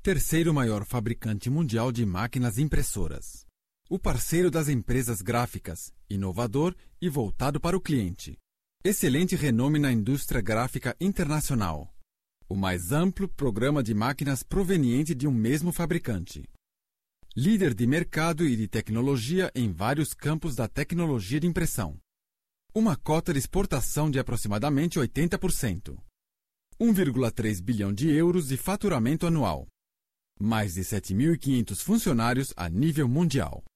Terceiro maior fabricante mundial de máquinas impressoras. O parceiro das empresas gráficas, inovador e voltado para o cliente. Excelente renome na indústria gráfica internacional. O mais amplo programa de máquinas proveniente de um mesmo fabricante. Líder de mercado e de tecnologia em vários campos da tecnologia de impressão. Uma cota de exportação de aproximadamente 80%. 1,3 bilhão de euros de faturamento anual. Mais de 7.500 funcionários a nível mundial.